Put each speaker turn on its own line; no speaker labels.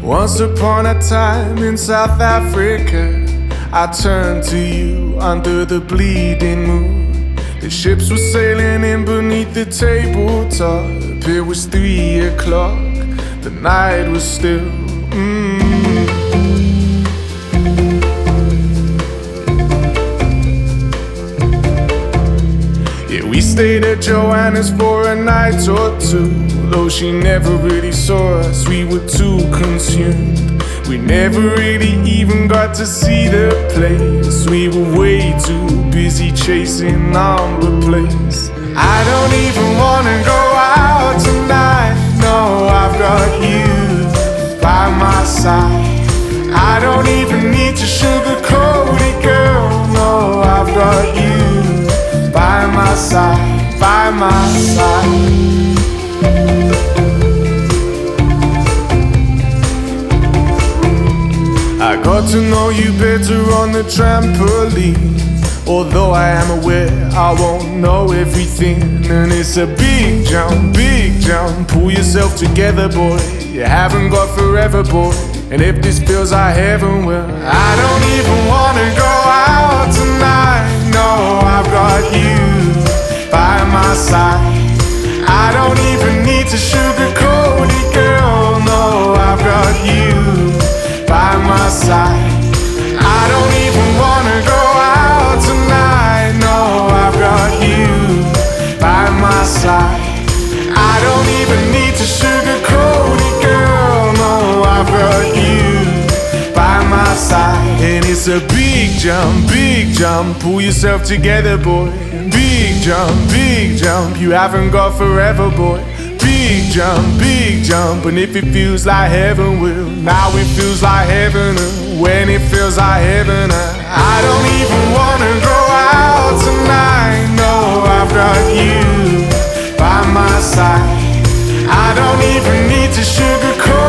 Once upon a time in South Africa, I turned to you under the bleeding moon. The ships were sailing in beneath the tabletop. It was 3 o'clock, the night was still. Yeah, we stayed at Joanna's for a night or two. Though she never really saw us, we were too consumed. We never really even got to see the place. We were way too busy chasing number plates. I don't even wanna go out tonight. No, I've got you by my side. I don't even need to sugarcoat it, girl. No, I've got you by my side, by my side. I got to know you better on the trampoline. Although I am aware I won't know everything. And it's a big jump, big jump. Pull yourself together, boy. You haven't got forever, boy. And if this feels like heaven, well, I don't even wanna go out tonight. No, I've got you by my side. I don't even need to sugarcoat it, girl. No, I've got you by my side. I don't even wanna go out tonight. No, I've got you by my side. I don't even need to sugarcoat it, girl. No, I've got you by my side. And it's a big jump, big jump. Pull yourself together, boy. Big jump. You haven't got forever, boy. Big jump, and if it feels like heaven, well, now it feels like heaven. When it feels like heaven, I don't even wanna go out tonight. No, I've got you by my side. I don't even need to sugarcoat